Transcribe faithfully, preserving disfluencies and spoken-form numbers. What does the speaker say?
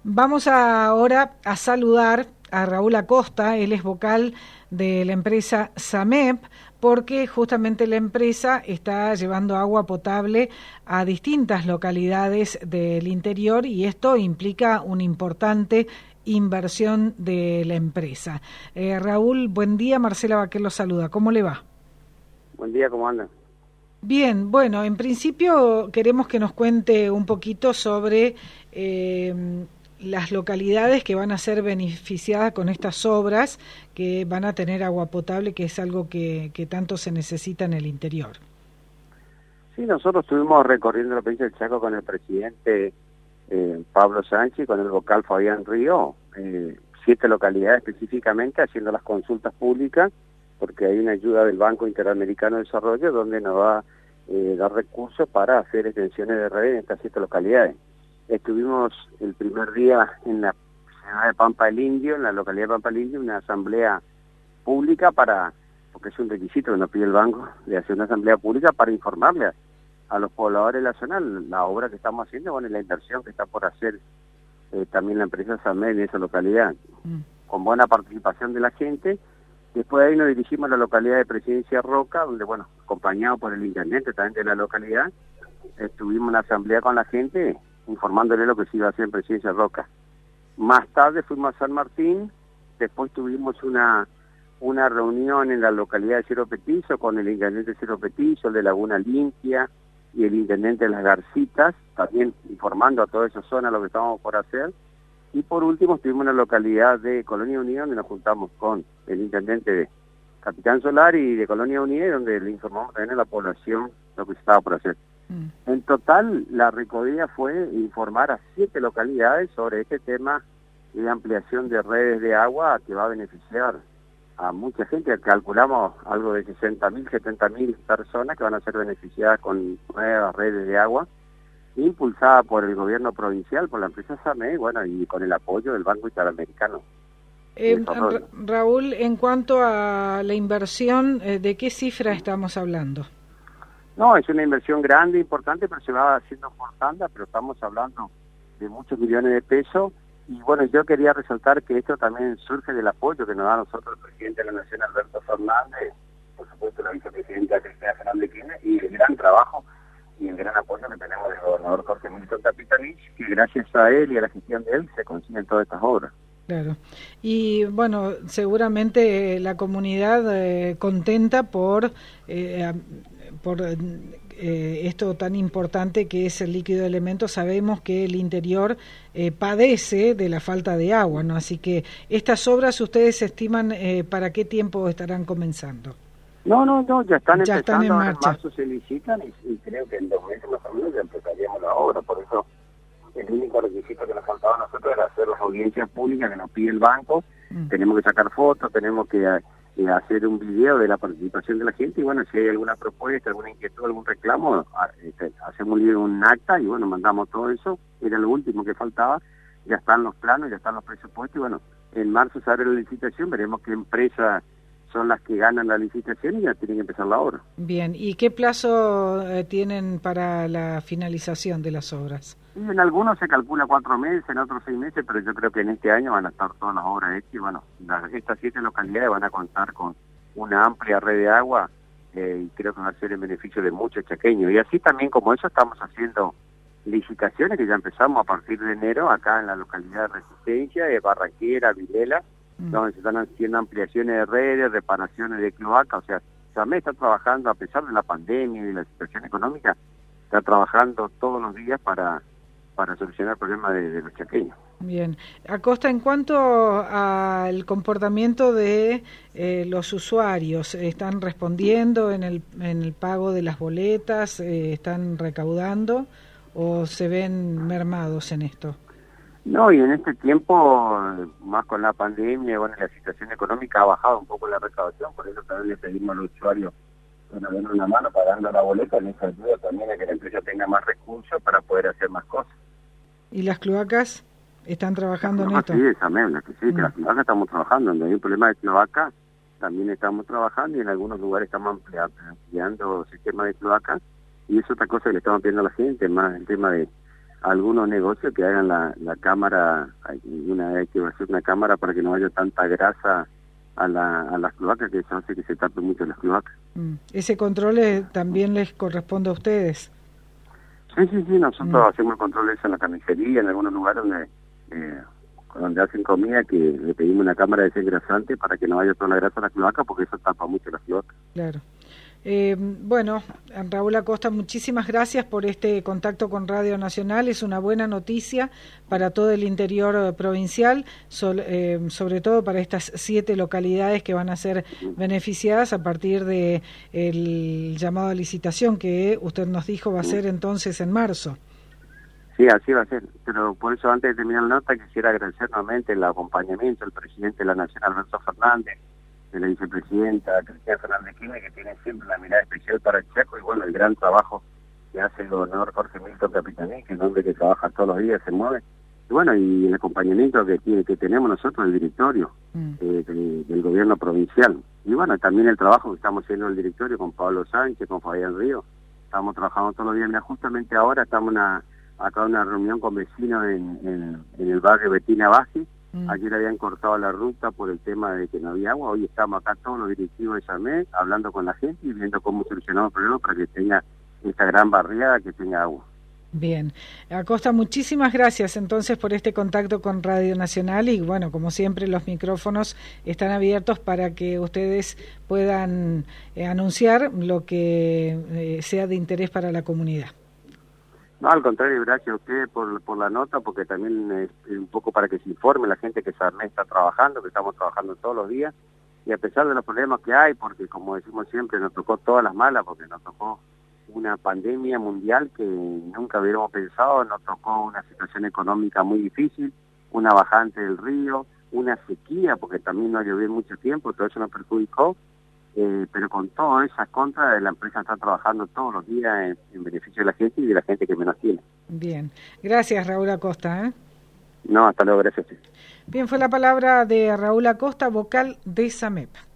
Vamos a, ahora a saludar a Raúl Acosta, él es vocal de la empresa SAMEP, porque justamente la empresa está llevando agua potable a distintas localidades del interior y esto implica una importante inversión de la empresa. Eh, Raúl, buen día, Marcela Baquer lo saluda, ¿cómo le va? Buen día, ¿cómo andan? Bien, bueno, en principio queremos que nos cuente un poquito sobre eh, las localidades que van a ser beneficiadas con estas obras, que van a tener agua potable, que es algo que, que tanto se necesita en el interior. Sí, nosotros estuvimos recorriendo la provincia del Chaco con el presidente eh, Pablo Sánchez y con el vocal Fabián Río, eh, siete localidades específicamente, haciendo las consultas públicas, porque hay una ayuda del Banco Interamericano de Desarrollo donde nos va a eh, dar recursos para hacer extensiones de red en estas siete localidades. Estuvimos el primer día en la ciudad de Pampa del Indio, en la localidad de Pampa del Indio, una asamblea pública para, porque es un requisito que nos pide el banco, de hacer una asamblea pública para informarle a, a los pobladores de la zona la obra que estamos haciendo, bueno, y la inversión que está por hacer eh, también la empresa SAMEP en esa localidad, mm. con buena participación de la gente. Después de ahí nos dirigimos a la localidad de Presidencia Roca, donde, bueno, acompañado por el intendente también de la localidad, estuvimos en la asamblea con la gente, informándole lo que se iba a hacer en Presidencia Roca. Más tarde fuimos a San Martín, después tuvimos una una reunión en la localidad de Cerro Petizo con el intendente de Cerro Petizo, el de Laguna Limpia y el intendente de Las Garcitas, también informando a toda esa zona lo que estábamos por hacer. Y por último estuvimos en la localidad de Colonia Unida, donde nos juntamos con el intendente de Capitán Solar y de Colonia Unida, donde le informamos también a la población lo que se estaba por hacer. Mm. En total, la recogida fue informar a siete localidades sobre este tema de ampliación de redes de agua que va a beneficiar a mucha gente. Calculamos algo de sesenta mil, setenta mil personas que van a ser beneficiadas con nuevas redes de agua, impulsada por el gobierno provincial, por la empresa SAMEP, bueno, y con el apoyo del Banco Interamericano. Eh, Ra Raúl, en cuanto a la inversión, eh, ¿de qué cifra estamos hablando? No, es una inversión grande, importante, pero se va haciendo por tanda, pero estamos hablando de muchos millones de pesos. Y bueno, yo quería resaltar que esto también surge del apoyo que nos da a nosotros el presidente de la Nación, Alberto Fernández, por supuesto la vicepresidenta Cristina Fernández Kirchner, y el gran trabajo y el gran apoyo que tenemos del gobernador Jorge Milton Capitanich, que gracias a él y a la gestión de él se consiguen todas estas obras. Claro. Y bueno, seguramente la comunidad eh, contenta por eh, por eh, esto tan importante que es el líquido de elementos. Sabemos que el interior eh, padece de la falta de agua, ¿no? Así que estas obras ustedes estiman eh, para qué tiempo estarán comenzando. No, no, no, ya están ya empezando, están en ahora marcha. En marzo se licitan y, y creo que en dos meses más o menos ya empezaríamos la obra, por eso el único requisito que nos faltaba a nosotros era hacer las audiencias públicas que nos pide el banco, mm. tenemos que sacar fotos, tenemos que eh, hacer un video de la participación de la gente y bueno, si hay alguna propuesta, alguna inquietud, algún reclamo, este, hacemos un, un acta y bueno, mandamos todo eso, era lo último que faltaba, ya están los planos, ya están los presupuestos y bueno, en marzo se abre la licitación, veremos qué empresa son las que ganan la licitación y ya tienen que empezar la obra. Bien, ¿y qué plazo eh, tienen para la finalización de las obras? Y en algunos se calcula cuatro meses, en otros seis meses, pero yo creo que en este año van a estar todas las obras hechas y bueno, las, estas siete localidades van a contar con una amplia red de agua eh, y creo que va a ser en beneficio de muchos chaqueños. Y así también como eso estamos haciendo licitaciones que ya empezamos a partir de enero acá en la localidad de Resistencia, de Barranquera, Vilela, mm. donde se están haciendo ampliaciones de redes, reparaciones de cloaca, o sea, SAMEP está trabajando a pesar de la pandemia y de la situación económica, está trabajando todos los días para para solucionar el problema de, de los chaqueños. Bien. Acosta, en cuanto al comportamiento de eh, los usuarios, ¿están respondiendo en el, en el pago de las boletas? Eh, ¿Están recaudando o se ven mermados en esto? No, y en este tiempo, más con la pandemia, bueno, la situación económica ha bajado un poco la recaudación, por eso también le pedimos a los usuarios que nos den una mano pagando la boleta, en esa ayuda también a que la empresa tenga más recursos para poder hacer más cosas. ¿Y las cloacas están trabajando en esto? Sí, esa mebla, que sí, mm. que las cloacas estamos trabajando, donde hay un problema de cloaca, también estamos trabajando y en algunos lugares estamos ampliando, ampliando sistemas de cloaca y es otra cosa que le estamos pidiendo a la gente, más el tema de algunos negocios que hagan la, la cámara, hay una hay que hacer una cámara para que no haya tanta grasa a, la, a las cloacas, que eso hace que se tapen mucho las cloacas. Mm. ¿Ese control eh, también les corresponde a ustedes? Sí, sí, sí, nosotros Mm. hacemos el control de eso en la carnicería, en algunos lugares donde eh, donde hacen comida, que le pedimos una cámara desengrasante para que no vaya toda la grasa a la cloaca, porque eso tapa mucho las cloacas. Claro. Eh, bueno, Raúl Acosta, muchísimas gracias por este contacto con Radio Nacional. Es una buena noticia para todo el interior eh, provincial, sol, eh, sobre todo para estas siete localidades que van a ser beneficiadas a partir de el llamado a licitación que usted nos dijo va a ser entonces en marzo. Sí, así va a ser. Pero por eso, antes de terminar la nota, quisiera agradecer nuevamente el acompañamiento del presidente de la Nación, Alberto Fernández, de la vicepresidenta Cristina Fernández Kirchner, que tiene siempre una mirada especial para el Chaco, y bueno, el gran trabajo que hace el gobernador Jorge Milton Capitaní, que es un hombre que trabaja todos los días, se mueve, y bueno, y el acompañamiento que tiene que tenemos nosotros, el directorio mm. eh, de, del gobierno provincial, y bueno, también el trabajo que estamos haciendo en el directorio con Pablo Sánchez, con Fabián Río, estamos trabajando todos los días. Mira, justamente ahora estamos una, acá en una reunión con vecinos en, en, en el barrio Betina Baji. Mm. Ayer habían cortado la ruta por el tema de que no había agua. Hoy estamos acá todos los directivos de SAMEP hablando con la gente y viendo cómo solucionamos el problema para que tenga esta gran barriada, que tenga agua. Bien. Acosta, muchísimas gracias entonces por este contacto con Radio Nacional y bueno, como siempre los micrófonos están abiertos para que ustedes puedan eh, anunciar lo que eh, sea de interés para la comunidad. No, al contrario, gracias a usted por, por la nota, porque también es un poco para que se informe la gente que SAMEP está trabajando, que estamos trabajando todos los días, y a pesar de los problemas que hay, porque como decimos siempre, nos tocó todas las malas, porque nos tocó una pandemia mundial que nunca hubiéramos pensado, nos tocó una situación económica muy difícil, una bajante del río, una sequía, porque también no llovió mucho tiempo, todo eso nos perjudicó. Eh, pero con todas esas contras, la empresa está trabajando todos los días en, en beneficio de la gente y de la gente que menos tiene. Bien, gracias Raúl Acosta. ¿eh? No, hasta luego, gracias. Bien, fue la palabra de Raúl Acosta, vocal de SAMEP.